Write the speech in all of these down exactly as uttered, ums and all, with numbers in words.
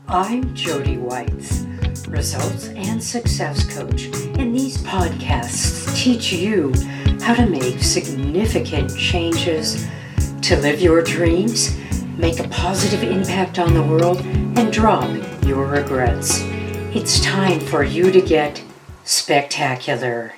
I'm Jody Whites, results and success coach, and these podcasts teach you how to make significant changes to live your dreams, make a positive impact on the world, and drop your regrets. It's time for you to get spectacular.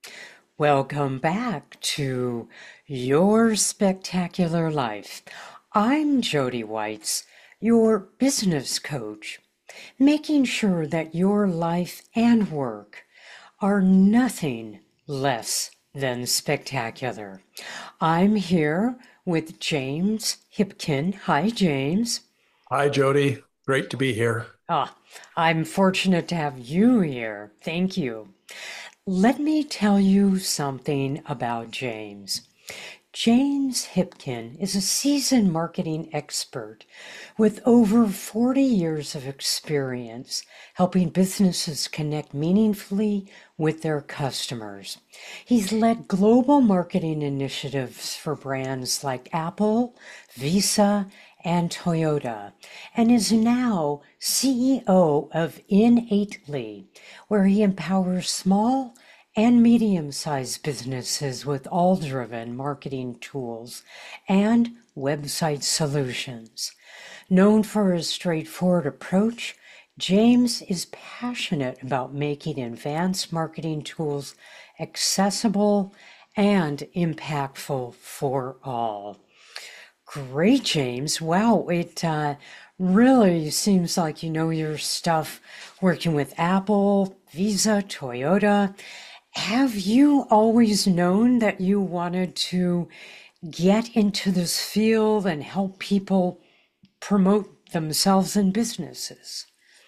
Welcome back to Your Spectacular Life. I'm Jody Whites, your business coach, making sure that your life and work are nothing less than spectacular. I'm here with James Hipkin. Hi, James. Hi, Jody. Great to be here. Ah, I'm fortunate to have you here. Thank you. Let me tell you something about James. James Hipkin is a seasoned marketing expert with over forty years of experience helping businesses connect meaningfully with their customers. He's led global marketing initiatives for brands like Apple, Visa, and Toyota, and is now C E O of Innately, where he empowers small and medium-sized businesses with all-driven marketing tools and website solutions. Known for his straightforward approach, James is passionate about making advanced marketing tools accessible and impactful for all. Great, James. Wow, it uh, really seems like you know your stuff working with Apple, Visa, Toyota. Have you always known that you wanted to get into this field and help people promote themselves and businesses?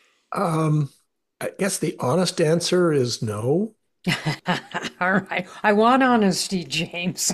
Um, I guess the honest answer is no. All right. I want honesty, James.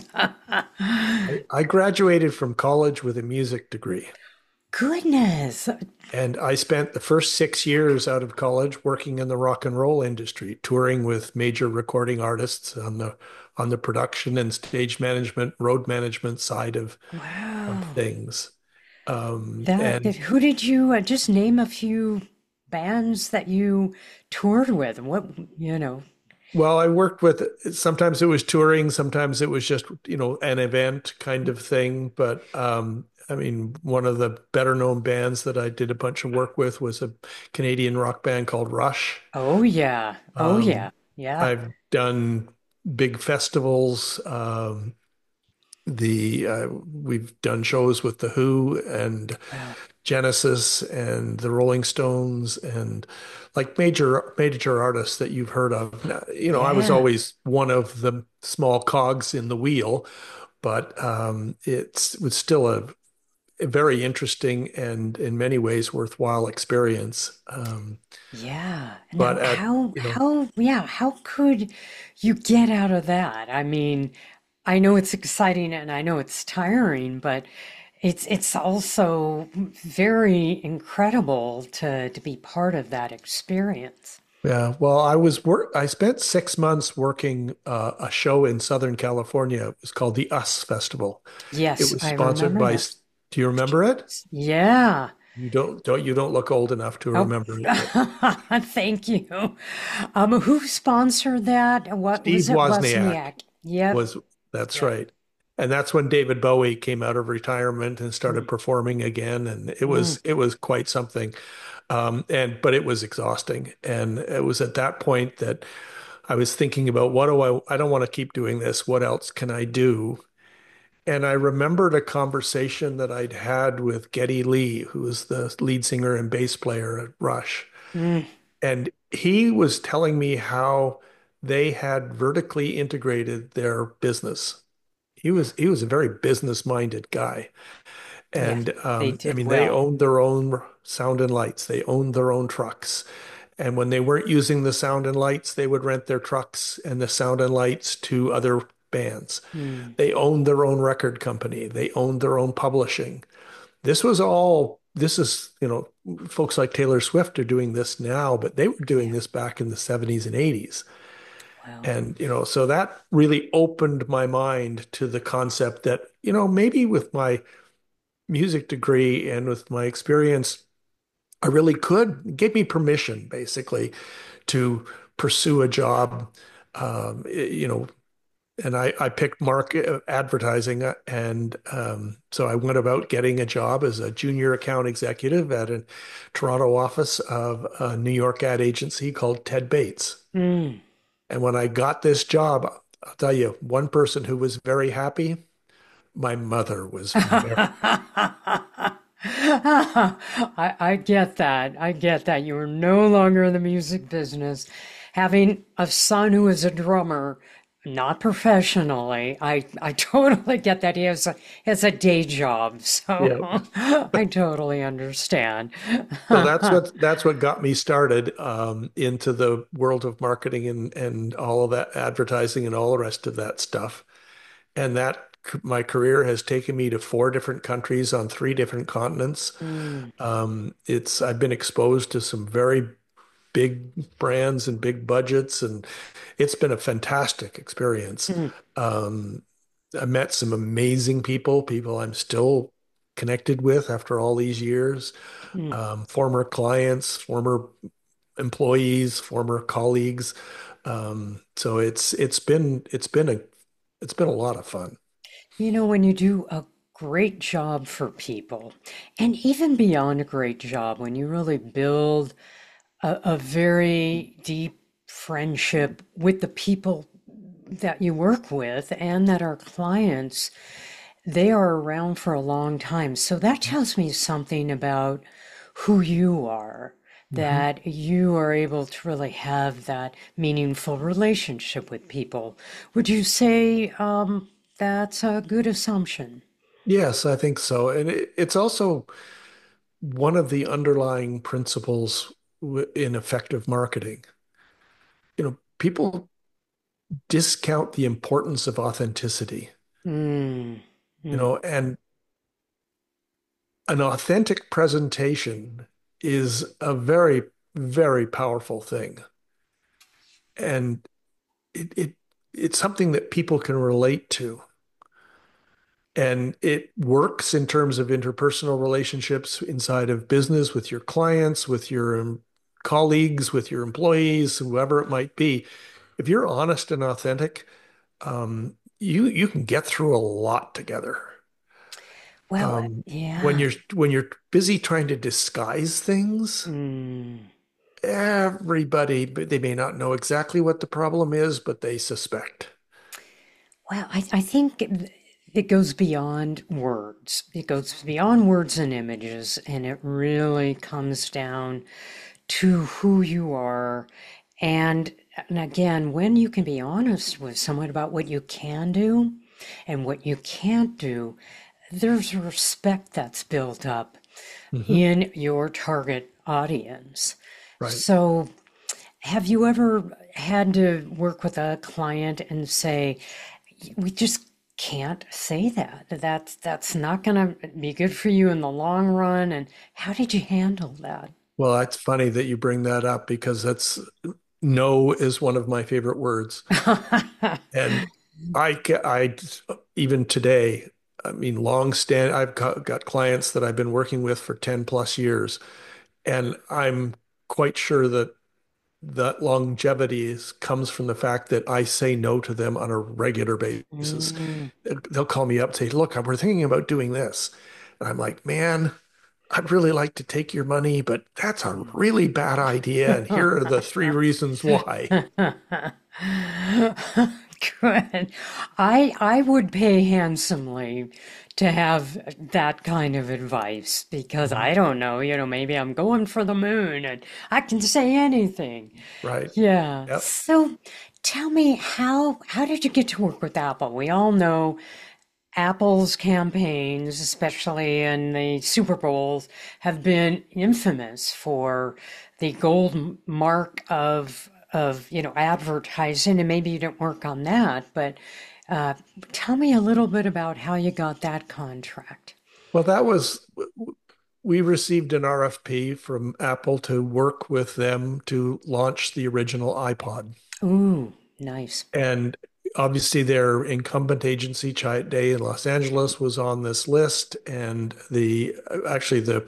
I, I graduated from college with a music degree, Goodness. and I spent the first six years out of college working in the rock and roll industry, touring with major recording artists on the on the production and stage management, road management side of of Wow. things. Um, That and did, who did you uh, just name a few bands that you toured with? What, you know, Well, I worked with sometimes it was touring, sometimes it was just, you know, an event kind of thing. But um, I mean, one of the better known bands that I did a bunch of work with was a Canadian rock band called Rush. oh yeah. Oh yeah. Um, Yeah. I've done big festivals. Um, the uh, we've done shows with The Who and Wow. Genesis and the Rolling Stones and like major major artists that you've heard of. Now, you know, I was Yeah. always one of the small cogs in the wheel, but um, it's, it was still a, a very interesting and in many ways worthwhile experience. Um, Yeah. but Now, at, how, you know, how, yeah, how could you get out of that? I mean, I know it's exciting and I know it's tiring, but it's it's also very incredible to to be part of that experience. yeah, well, I was work. I spent six months working uh, a show in Southern California. It was called the US Festival. It Yes, was I sponsored remember by. that. S- Do you remember it? Yeah. You don't don't you don't look old enough to Oh, remember it, but thank you. Um, who sponsored that? What Steve was it? Wozniak Wozniak. Yep. was that's Yep. right. And that's when David Bowie came out of retirement and started Mm, performing again. And it mm. was it was quite something. Um, and but it was exhausting. And it was at that point that I was thinking about what do I I don't want to keep doing this. What else can I do? And I remembered a conversation that I'd had with Geddy Lee, who was the lead singer and bass player at Rush. Mm. And he was telling me how they had vertically integrated their business. He was he was a very business-minded guy. Yeah, And they um, I did mean, they well. owned their own sound and lights. They owned their own trucks. And when they weren't using the sound and lights, they would rent their trucks and the sound and lights to other bands. Mm. They owned their own record company. They owned their own publishing. This was all, this is, you know, folks like Taylor Swift are doing this now, but they were doing Yeah. this back in the seventies and eighties. Well, And, you know, so that really opened my mind to the concept that, you know, maybe with my music degree and with my experience I really could. It gave me permission, basically, to pursue a job. Um, you know, and I, I picked market advertising, uh, and um, so I went about getting a job as a junior account executive at a Toronto office of a New York ad agency called Ted Bates. Mm. And when I got this job, I'll tell you, one person who was very happy, my mother was very. I, I get that. I get that. You are no longer in the music business. Having a son who is a drummer, not professionally, I, I totally get that. He has a, has a day job. So Yeah. I totally understand. So that's what that's what got me started um, into the world of marketing and and all of that advertising and all the rest of that stuff. And that my career has taken me to four different countries on three different continents. Mm, Um, it's I've been exposed to some very big brands and big budgets, and it's been a fantastic experience. mm, Um, I met some amazing people, people I'm still connected with after all these years, mm. um, former clients, former employees, former colleagues. Um, so it's it's been it's been a it's been a lot of fun. You know, when you do a great job for people, and even beyond a great job, when you really build a, a very deep friendship with the people that you work with and that are clients, they are around for a long time. So that tells me something about who you are, Mhm. that you are able to really have that meaningful relationship with people. Would you say um, that's a good assumption? Yes, I think so. And it, it's also one of the underlying principles w- in effective marketing. You know, people discount the importance of authenticity, Mm, you mm, know, and an authentic presentation is a very, very powerful thing. And it, it it's something that people can relate to. And it works in terms of interpersonal relationships inside of business with your clients, with your um, colleagues, with your employees, whoever it might be. If you're honest and authentic, um, you you can get through a lot together. well, Um, when yeah. you're when you're busy trying to disguise things, Mm. everybody, they may not know exactly what the problem is, but they suspect. Well, I, I think it it goes beyond words. It goes beyond words and images, and it really comes down to who you are. And, and again, when you can be honest with someone about what you can do and what you can't do, there's a respect that's built up Hmm. in your target audience. Right. So, have you ever had to work with a client and say, we just can't say that. That's that's not going to be good for you in the long run. And how did you handle that? Well, it's funny that you bring that up because that's no is one of my favorite words. And I, I even today, I mean, long stand, I've got, got clients that I've been working with for ten plus years, and I'm quite sure that that longevity is, comes from the fact that I say no to them on a regular basis. Mm. They'll call me up and say, look, we're thinking about doing this. And I'm like, man, I'd really like to take your money, but that's a really bad idea. And here are the three reasons why. Good. I I would pay handsomely to have that kind of advice because Mhm. I don't know, you know, maybe I'm going for the moon and I can say anything. Right. Yeah. Yep. So tell me how how did you get to work with Apple? We all know Apple's campaigns, especially in the Super Bowls, have been infamous for the gold mark of of you know advertising, and maybe you didn't work on that, but uh, tell me a little bit about how you got that contract. Well, that was, we received an R F P from Apple to work with them to launch the original iPod. Ooh, nice. And obviously, their incumbent agency, Chiat Day in Los Angeles, was on this list. And the actually the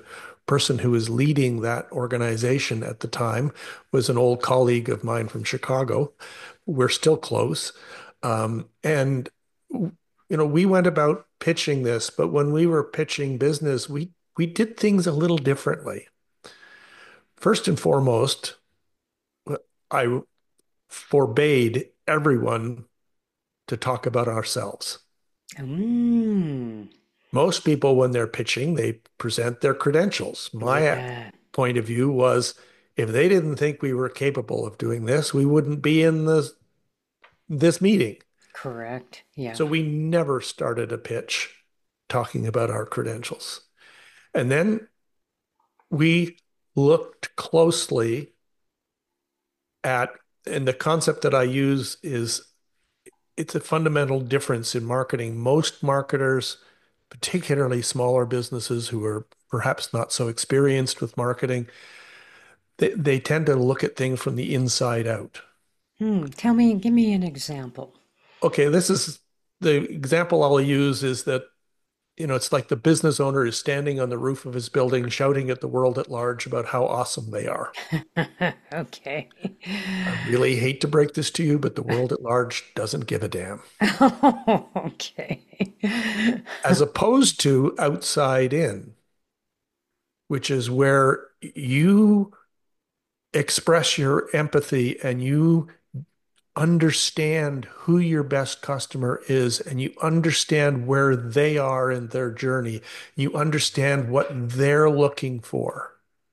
person who was leading that organization at the time was an old colleague of mine from Chicago. We're still close. Um, and, you know, we went about pitching this, but when we were pitching business, we, we did things a little differently. First and foremost, I forbade everyone to talk about ourselves. Mm, Most people, when they're pitching, they present their credentials. My yeah, point of view was if they didn't think we were capable of doing this, we wouldn't be in this, this meeting. correct. Yeah. So we never started a pitch talking about our credentials. And then we looked closely at, and the concept that I use is it's a fundamental difference in marketing. Most marketers, particularly smaller businesses who are perhaps not so experienced with marketing, they, they tend to look at things from the inside out. Hmm, tell me, give me an example. Okay, this is the example I'll use is that, you know, it's like the business owner is standing on the roof of his building shouting at the world at large about how awesome they are. Okay. I really hate to break this to you, but the world at large doesn't give a damn. Okay. As opposed to outside in, which is where you express your empathy and you understand who your best customer is and you understand where they are in their journey. You understand what they're looking for.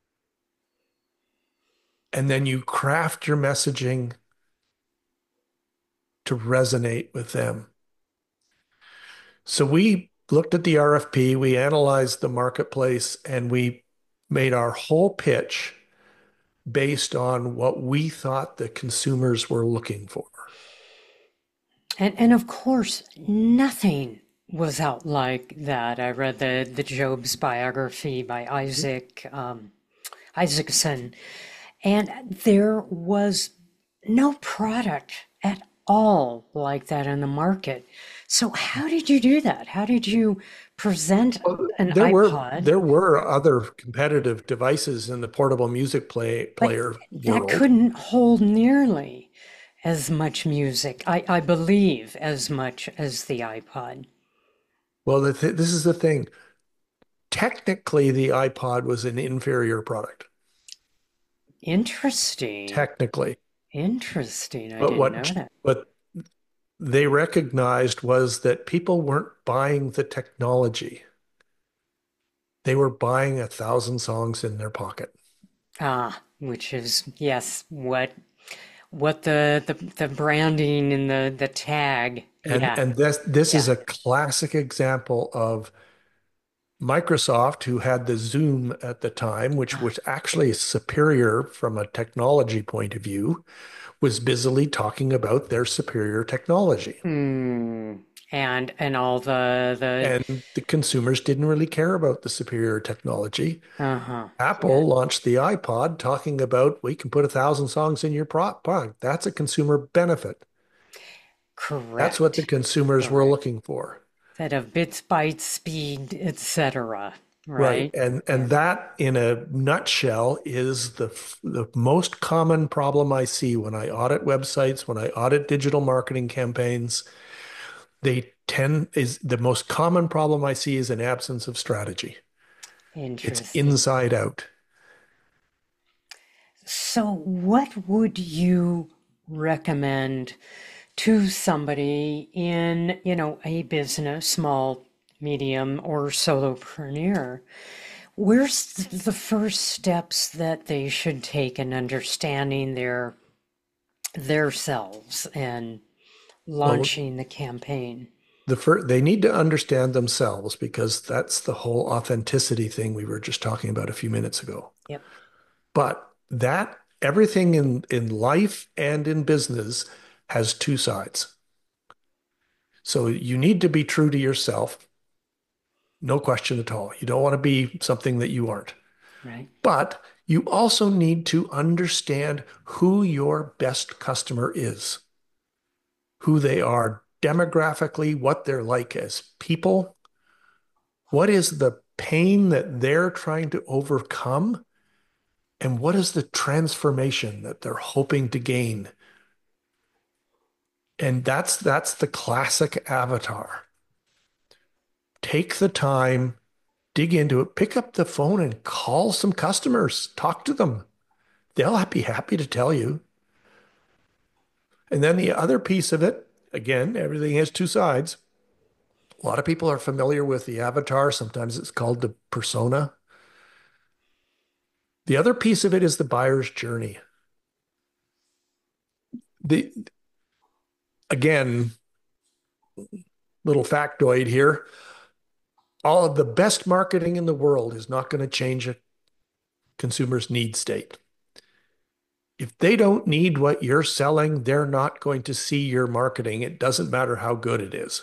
And then you craft your messaging to resonate with them. So we looked at the R F P, we analyzed the marketplace, and we made our whole pitch based on what we thought the consumers were looking for. And and of course, nothing was out like that. I read the the Job's biography by Isaac um, Isaacson, and there was no product at all like that in the market. So how did you do that? How did you present Well, an there were iPod there were other competitive devices in the portable music play like player that world. couldn't hold nearly as much music, I, I believe, as much as the iPod? Well, the th this is the thing. Technically, the iPod was an inferior product. Interesting. Technically, Interesting. I but didn't know what that. what they recognized was that people weren't buying the technology. They were buying a thousand songs in their pocket. Ah, which is yes, what what the the, the branding and the the tag. And Yeah, and this this is yeah. a classic example of Microsoft, who had the Zoom at the time, which Ah, was actually superior from a technology point of view, was busily talking about their superior technology. hmm. And and all the the And the consumers didn't really care about the superior technology. uh-huh. Yeah. Apple launched the iPod talking about we can put a thousand songs in your product. That's a consumer benefit. That's what the Correct. consumers were Correct. looking for. That of bits, bytes, speed, et cetera. Right. Right? And Yeah. and that in a nutshell is the the most common problem I see when I audit websites, when I audit digital marketing campaigns. They tend is the most common problem I see is an absence of strategy. It's Interesting. inside out. So, what would you recommend to somebody in, you know, a business, small, medium, or solopreneur? Where's the first steps that they should take in understanding their their selves and Well, launching the campaign? the first, they need to understand themselves because that's the whole authenticity thing we were just talking about a few minutes ago. Yep. But that everything in in life and in business has two sides. So you need to be true to yourself, no question at all. You don't want to be something that you aren't. Right. But you also need to understand who your best customer is, who they are demographically, what they're like as people. What is the pain that they're trying to overcome and what is the transformation that they're hoping to gain. And that's that's the classic avatar. Take the time, dig into it, pick up the phone and call some customers, talk to them. They'll be happy to tell you. And then the other piece of it, again, everything has two sides. A lot of people are familiar with the avatar. Sometimes it's called the persona. The other piece of it is the buyer's journey. The again, little factoid here. All of the best marketing in the world is not going to change a consumer's need state. If they don't need what you're selling, they're not going to see your marketing. It doesn't matter how good it is.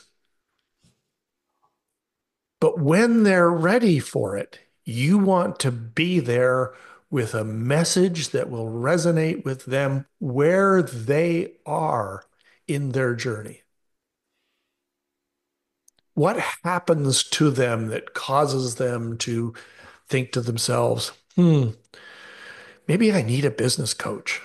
But when they're ready for it, you want to be there with a message that will resonate with them where they are in their journey. What happens to them that causes them to think to themselves, hmm, maybe I need a business coach,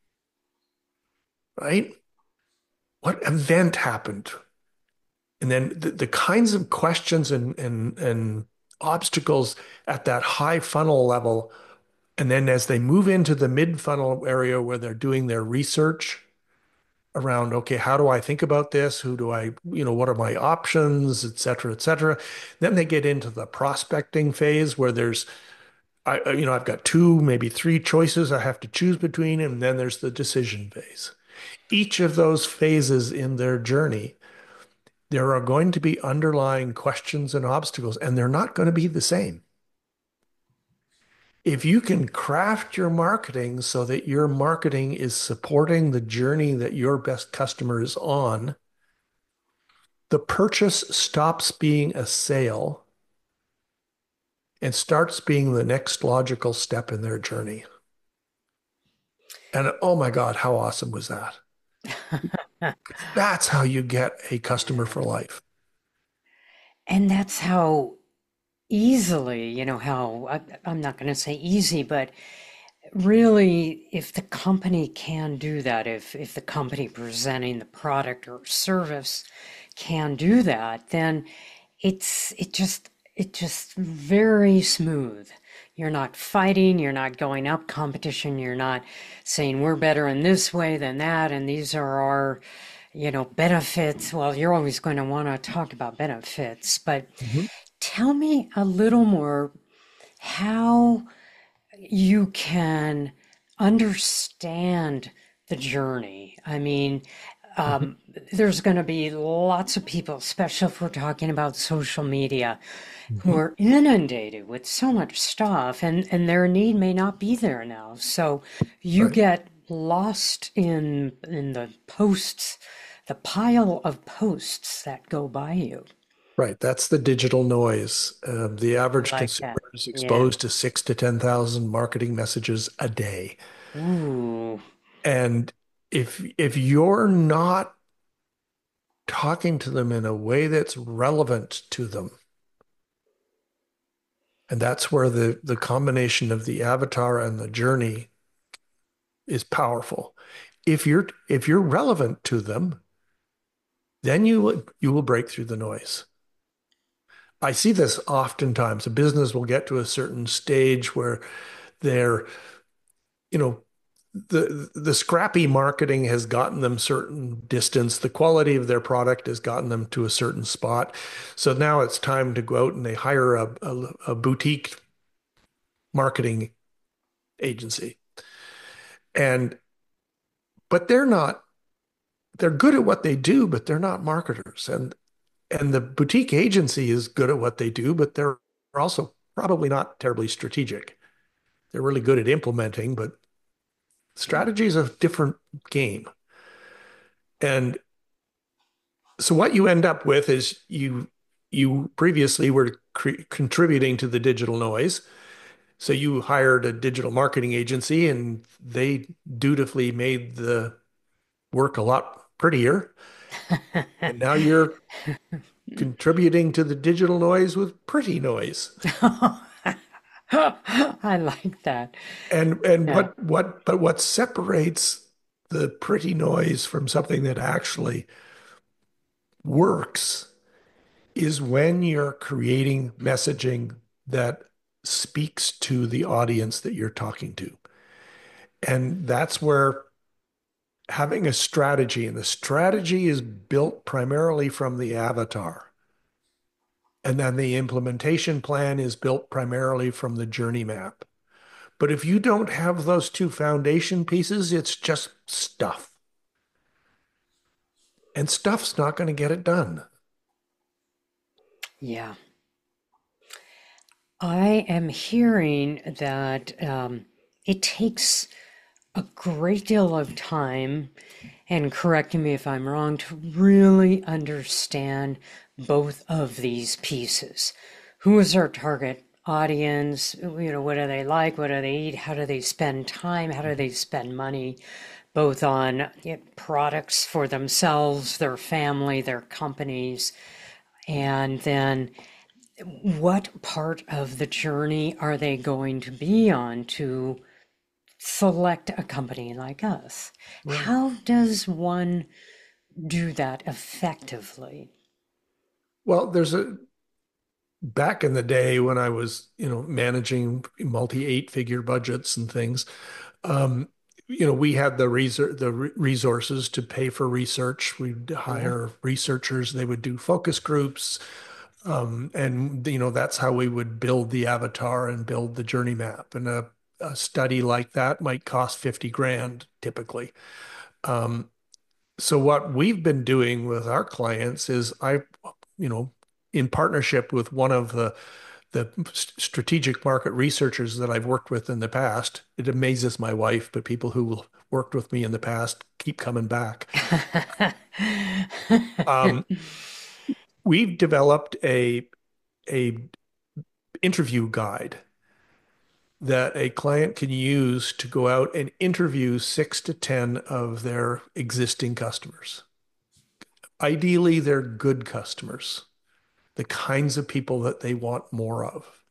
right? What event happened? And then the, the kinds of questions and, and, and obstacles at that high funnel level. And then as they move into the mid funnel area where they're doing their research around, okay, how do I think about this? Who do I, you know, what are my options, et cetera, et cetera. Then they get into the prospecting phase where there's, I, you know, I've got two, maybe three choices I have to choose between. And then there's the decision phase. Each of those phases in their journey, there are going to be underlying questions and obstacles, and they're not going to be the same. If you can craft your marketing so that your marketing is supporting the journey that your best customer is on, the purchase stops being a sale and starts being the next logical step in their journey. And oh my God, how awesome was that? That's how you get a customer for life. And that's how easily, you know, how I, I'm not going to say easy, but really, if the company can do that, if if the company presenting the product or service can do that, then it's it just it just very smooth. You're not fighting, you're not going up competition, you're not saying we're better in this way than that, and these are our, you know, benefits. Well, you're always going to want to talk about benefits, but Mhm. tell me a little more how you can understand the journey. I mean, Mhm. um, there's going to be lots of people, especially if we're talking about social media, who Mhm. are inundated with so much stuff, and, and their need may not be there now. So you Right. get lost in in the posts, the pile of posts that go by you. Right. That's the digital noise. Um, the I average like consumer that. is Yeah. exposed to six to ten thousand marketing messages a day. Ooh. And if if you're not talking to them in a way that's relevant to them, and that's where the the combination of the avatar and the journey is powerful. If you're if you're relevant to them, then you will you will break through the noise. I see this oftentimes. A business will get to a certain stage where they're, you know, the the scrappy marketing has gotten them certain distance. The quality of their product has gotten them to a certain spot. So now it's time to go out and they hire a, a, a boutique marketing agency. And but they're not, they're good at what they do, but they're not marketers. And and the boutique agency is good at what they do, but they're also probably not terribly strategic. They're really good at implementing, but strategy is a different game. And so what you end up with is you you previously were cre- contributing to the digital noise. So you hired a digital marketing agency and they dutifully made the work a lot prettier. And now you're contributing to the digital noise with pretty noise. I like that. And and Yeah. what what but what separates the pretty noise from something that actually works is when you're creating messaging that speaks to the audience that you're talking to. And that's where having a strategy, and the strategy is built primarily from the avatar. And then the implementation plan is built primarily from the journey map. But if you don't have those two foundation pieces, it's just stuff. And stuff's not going to get it done. Yeah. I am hearing that um, it takes a great deal of time, and correct me if I'm wrong, to really understand both of these pieces. Who is our target audience? You know, what do they like? What do they eat? How do they spend time? How do they spend money? Both on you know, products for themselves, their family, their companies, and then what part of the journey are they going to be on to select a company like us? Right. How does one do that effectively? Well, there's a back in the day when I was, you know, managing multi eight figure budgets and things, um, you know, we had the resor- the re- resources to pay for research. We'd Yeah. hire researchers. They would do focus groups. Um, and, you know, that's how we would build the avatar and build the journey map. And a, a study like that might cost fifty grand typically. Um, so what we've been doing with our clients is I, you know, in partnership with one of the the strategic market researchers that I've worked with in the past. It amazes my wife, but people who worked with me in the past keep coming back. Um, we've developed a a interview guide that a client can use to go out and interview six to ten of their existing customers. Ideally, they're good customers, the kinds of people that they want more of.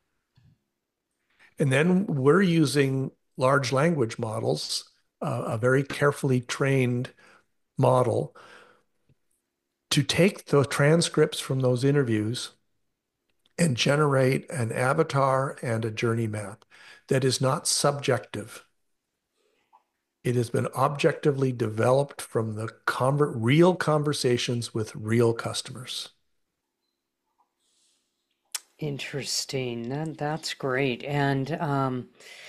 And then we're using large language models, uh, a very carefully trained model to take the transcripts from those interviews and generate an avatar and a journey map that is not subjective. It has been objectively developed from the conver- real conversations with real customers. Interesting. That, that's great. And um,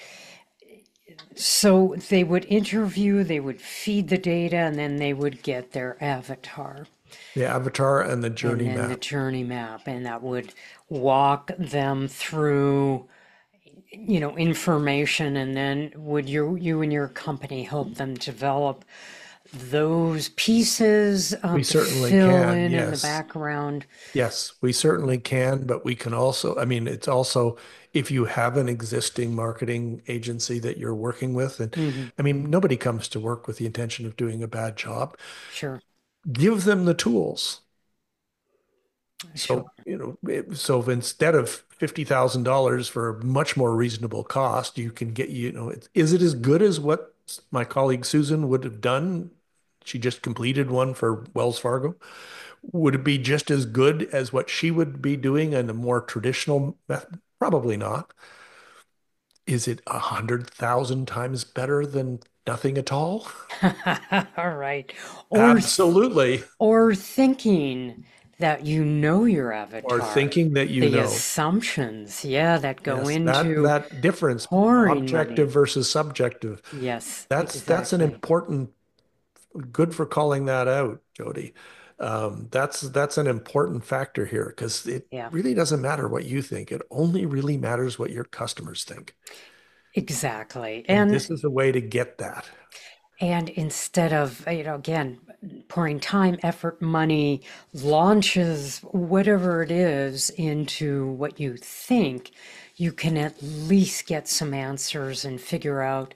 so they would interview, they would feed the data, and then they would get their avatar The avatar and the and journey then the map. journey map, and that would walk them through, you know, information. And then would you, you and your company help them develop those pieces We um, to certainly fill can, in in the yes. background? Yes, we certainly can, but we can also, I mean, it's also if you have an existing marketing agency that you're working with, and Hmm. I mean, nobody comes to work with the intention of doing a bad job. Sure, Give them the tools. sure. So, you know, it- so if instead of fifty thousand dollars for a much more reasonable cost, you can get, you know, it, is it as good as what my colleague Susan would have done? She just completed one for Wells Fargo. Would it be just as good as what she would be doing in a more traditional method? Probably not. Is it a hundred thousand times better than nothing at all? All right. Or th- Absolutely. or thinking that you know your Or avatar. thinking that you The know. assumptions, yeah, that go Yes, that into that difference, pouring objective money. versus subjective, Yes, that's that's an exactly. important, good for calling that out, Jody. Um, that's that's an important factor here because it Yeah, really doesn't matter what you think. It only really matters what your customers think. exactly. And And this is a way to get that. and instead of, you know, again, pouring time, effort, money, launches, whatever it is, into what you think, you can at least get some answers and figure out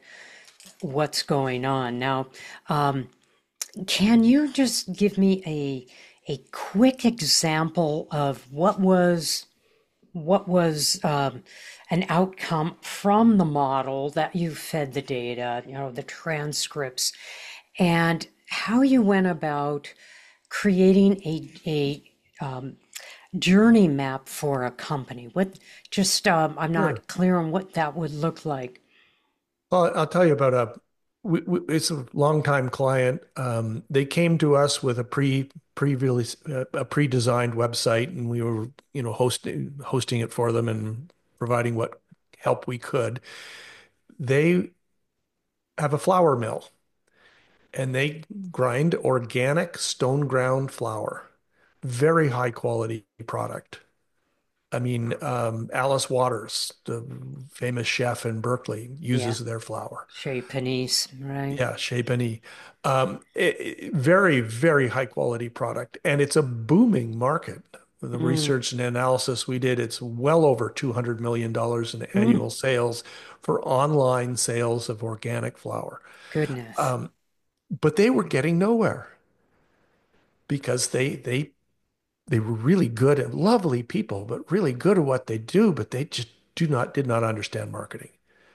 what's going on. Now, can you just give me a a quick example of what was what was um, an outcome from the model that you fed the data, you know, the transcripts, and how you went about creating a a um, journey map for a company. What just um, I'm Sure. not clear on what that would look like. Well, I'll tell you about a, we, we, it's a longtime client. Um, they came to us with a pre pre-release, uh, a pre-designed website, and we were, you know, hosting hosting it for them and providing what help we could. They have a flour mill, and they grind organic stone ground flour, very high quality product. I mean, um, Alice Waters, the famous chef in Berkeley, Yeah, uses their flour. Chez Panisse, right? Yeah, Chez Benny. Um, it- it- very, very high quality product. And it's a booming market. The Mm, research and analysis we did, it's well over two hundred million dollars in mm, annual sales for online sales of organic flour. goodness. Um, but they were getting nowhere because they they they were really good and lovely people, but really good at what they do, but they just do not did not understand marketing.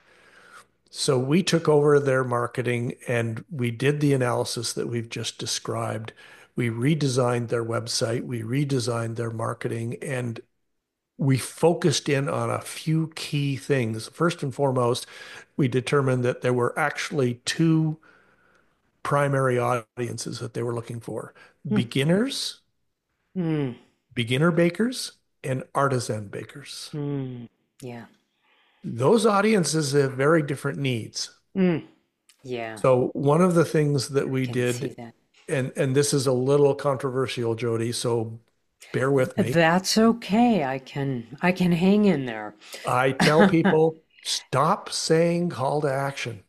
So we took over their marketing and we did the analysis that we've just described. We redesigned their website, we redesigned their marketing, and we focused in on a few key things. First and foremost, we determined that there were actually two primary audiences that they were looking for: Mm, beginners, mm, beginner bakers, and artisan bakers. mm, yeah. Those audiences have very different needs. Mm, yeah, So one of the things that I we can see did, that. and and this is a little controversial, Jody, so bear with me. That's okay. I can I can hang in there. I tell people, stop saying call to action,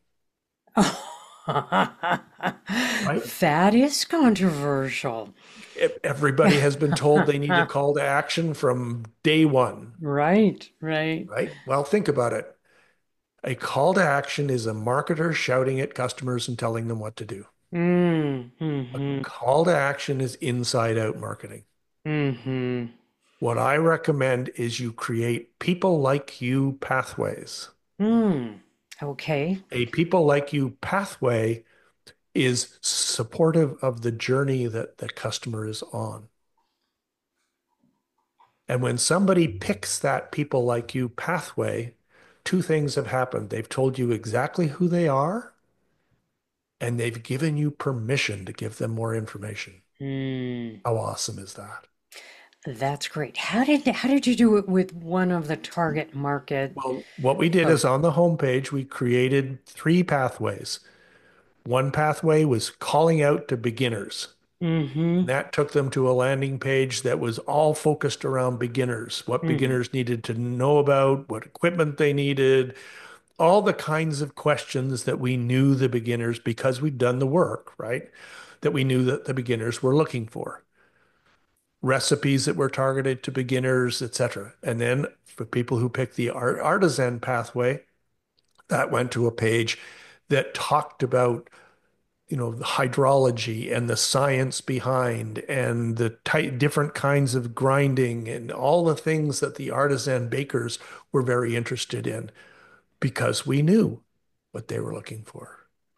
right? That is controversial. E- Everybody has been told they need a call to action from day one, Right, right. right? Well, think about it. A call to action is a marketer shouting at customers and telling them what to do. Mm, A mm-hmm, call to action is inside out marketing. mm-hmm. What I recommend is you create people like you pathways. Mm, okay. A people like you pathway is supportive of the journey that the customer is on. And when somebody picks that people like you pathway, two things have happened. They've told you exactly who they are, and they've given you permission to give them more information. Mm, How awesome is that? that's great. How did how did you do it with one of the target market? Well, what we did Oh, is on the homepage, we created three pathways. One pathway was calling out to beginners. mm-hmm, And that took them to a landing page that was all focused around beginners, what mm, beginners needed to know about, what equipment they needed, all the kinds of questions that we knew the beginners, because we'd done the work, right? That we knew that the beginners were looking for. Recipes that were targeted to beginners, et cetera. And then for people who picked the art artisan pathway, that went to a page that talked about, you know, the hydrology and the science behind and the type, different kinds of grinding and all the things that the artisan bakers were very interested in because we knew what they were looking for.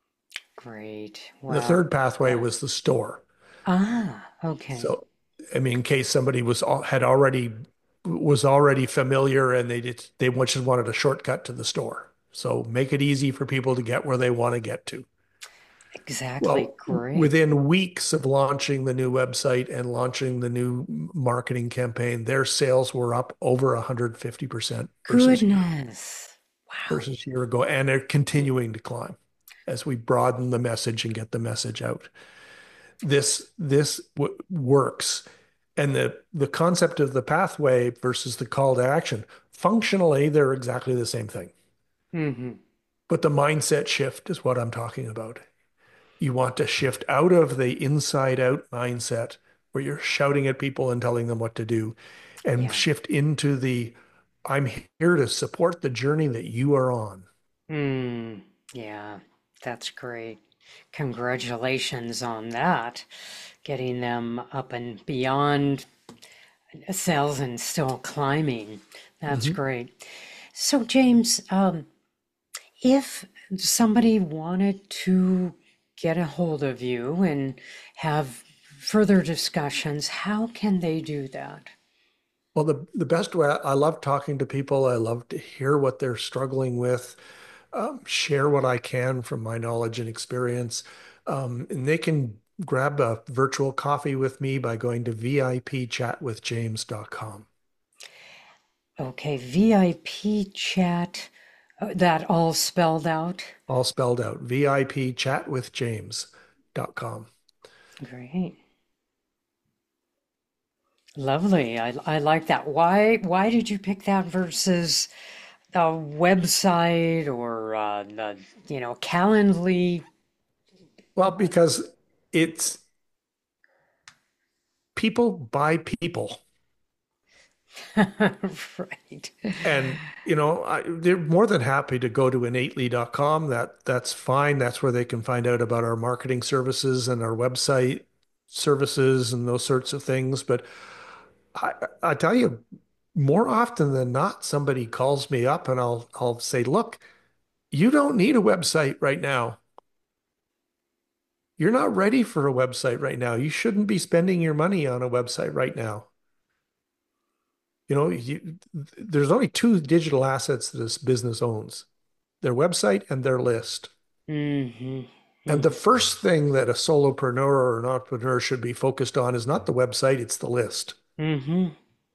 great. The Wow. third pathway Yeah. was the store. Ah, okay. So, I mean, in case somebody was had already was already familiar and they did, they just wanted a shortcut to the store. So make it easy for people to get where they want to get to. Exactly. Well, Great. within weeks of launching the new website and launching the new marketing campaign, their sales were up over one hundred fifty percent versus Goodness. Wow. versus a year ago, and they're continuing to climb as we broaden the message and get the message out. This this w- works, and the the concept of the pathway versus the call to action, functionally, they're exactly the same thing. Mm-hmm. But the mindset shift is what I'm talking about. You want to shift out of the inside out mindset where you're shouting at people and telling them what to do and Yeah. shift into the I'm here to support the journey that you are on. Mm, yeah. That's great. Congratulations on that. Getting them up and beyond sales and still climbing. That's Hmm. great. So, James, um, if somebody wanted to get a hold of you and have further discussions, how can they do that? Well, the the best way, I love talking to people. I love to hear what they're struggling with, um, share what I can from my knowledge and experience. Um, and they can grab a virtual coffee with me by going to V I P chat with James dot com. Okay, V I P chat, uh, that all spelled out. All spelled out, V I P chat with James dot com. Great. Lovely. I, I like that. Why why did you pick that versus a website or uh, the, you know, Calendly? Well, because it's people buy people. Right. And you know, I, they're more than happy to go to innately dot com. That that's fine. That's where they can find out about our marketing services and our website services and those sorts of things. But I, I tell you, more often than not, somebody calls me up and I'll I'll say, look, you don't need a website right now. You're not ready for a website right now. You shouldn't be spending your money on a website right now. You know, you, there's only two digital assets that this business owns, their website and their list. Mm-hmm. And the first thing that a solopreneur or an entrepreneur should be focused on is not the website, it's the list. Mm-hmm.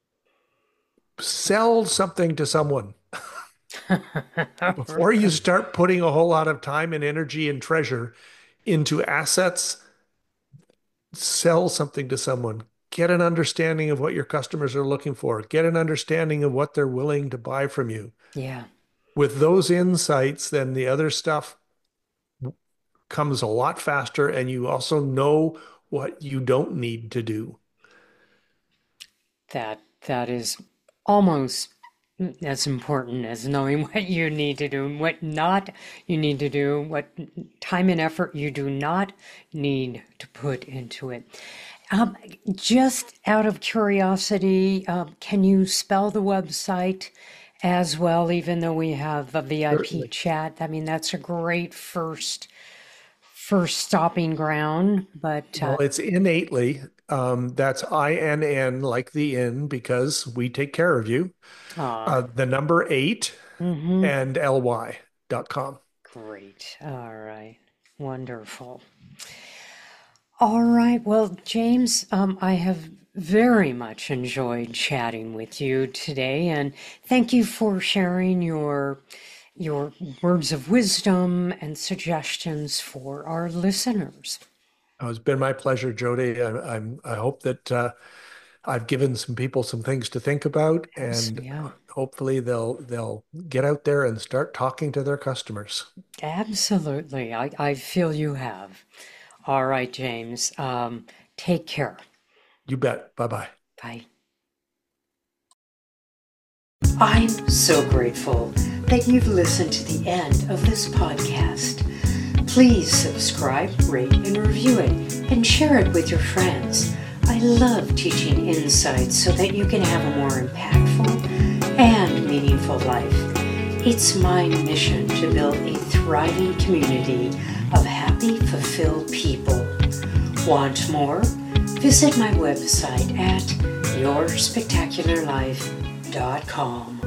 Sell something to someone before you Right. start putting a whole lot of time and energy and treasure into assets. Sell something to someone. Get an understanding of what your customers are looking for. Get an understanding of what they're willing to buy from you. Yeah, With those insights, then the other stuff comes a lot faster, and you also know what you don't need to do. that that is almost as important as knowing what you need to do and what not you need to do, what time and effort you do not need to put into it. Um, just out of curiosity, um, can you spell the website as well, even though we have a V I P Certainly. chat? I mean, that's a great first first stopping ground, but Well, uh, it's innately. Um, that's I N N, like the inn, because we take care of you. ah, Uh, the number eight mm-hmm, and L Y dot com. great. All right, wonderful. All right. Well, James, um, I have very much enjoyed chatting with you today, and thank you for sharing your your words of wisdom and suggestions for our listeners. Oh, it's been my pleasure, Jody. I, I'm, I hope that uh, I've given some people some things to think about, Abs- and Yeah, hopefully they'll they'll get out there and start talking to their customers. absolutely. I, I feel you have. All right, James. Um, take care. You bet. Bye bye. Bye. I'm so grateful that you've listened to the end of this podcast. Please subscribe, rate, and review it, and share it with your friends. I love teaching insights so that you can have a more impactful and meaningful life. It's my mission to build a thriving community of happy, fulfilled people. Want more? Visit my website at your spectacular life dot com.